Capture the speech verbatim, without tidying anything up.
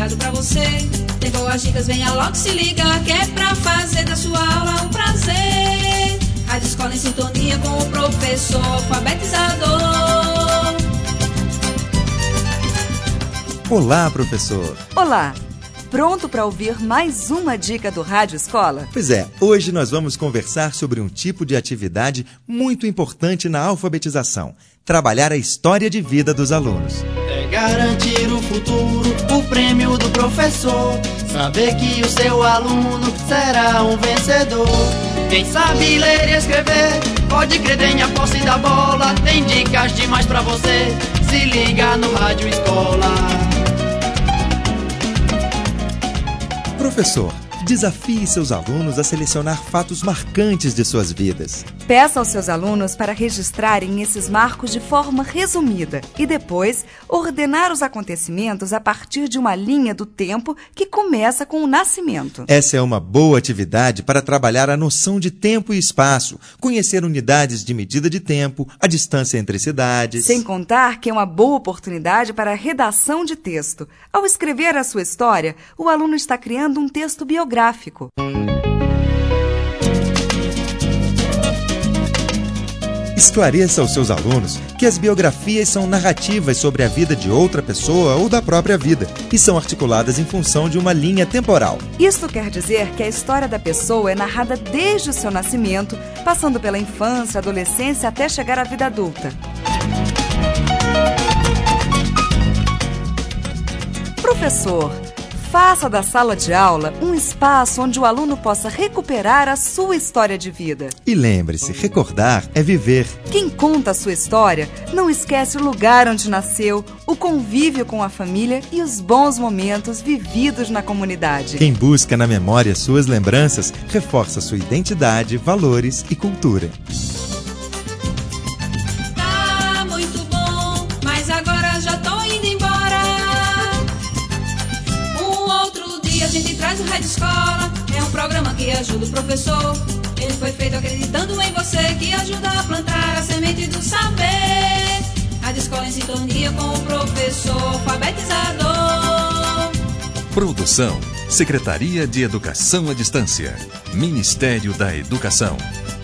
indicado pra você. Tem boas dicas, venha logo se ligar, que é pra fazer da sua aula um prazer. Rádio Escola em sintonia com o professor alfabetizador. Olá, professor. Olá. Pronto para ouvir mais uma dica do Rádio Escola? Pois é, hoje nós vamos conversar sobre um tipo de atividade muito importante na alfabetização: trabalhar a história de vida dos alunos. É garantir o futuro, o prêmio do professor, saber que o seu aluno será um vencedor. Quem sabe ler e escrever, pode crer, tem a posse da bola, tem dicas demais pra você, se liga no Rádio Escola. Professor, desafie seus alunos a selecionar fatos marcantes de suas vidas. Peça aos seus alunos para registrarem esses marcos de forma resumida e depois ordenar os acontecimentos a partir de uma linha do tempo que começa com o nascimento. Essa é uma boa atividade para trabalhar a noção de tempo e espaço, conhecer unidades de medida de tempo, a distância entre cidades. Sem contar que é uma boa oportunidade para a redação de texto. Ao escrever a sua história, o aluno está criando um texto biográfico. Esclareça aos seus alunos que as biografias são narrativas sobre a vida de outra pessoa ou da própria vida e são articuladas em função de uma linha temporal. Isto quer dizer que a história da pessoa é narrada desde o seu nascimento, passando pela infância, adolescência até chegar à vida adulta. Professor, faça da sala de aula um espaço onde o aluno possa recuperar a sua história de vida. E lembre-se, recordar é viver. Quem conta a sua história não esquece o lugar onde nasceu, o convívio com a família e os bons momentos vividos na comunidade. Quem busca na memória suas lembranças, reforça sua identidade, valores e cultura. Tá muito bom, mas agora já tô indo embora. A gente traz o Rádio Escola, é um programa que ajuda o professor. Ele foi feito acreditando em você, que ajuda a plantar a semente do saber. Rádio Escola em sintonia com o professor alfabetizador. Produção: Secretaria de Educação à Distância, Ministério da Educação.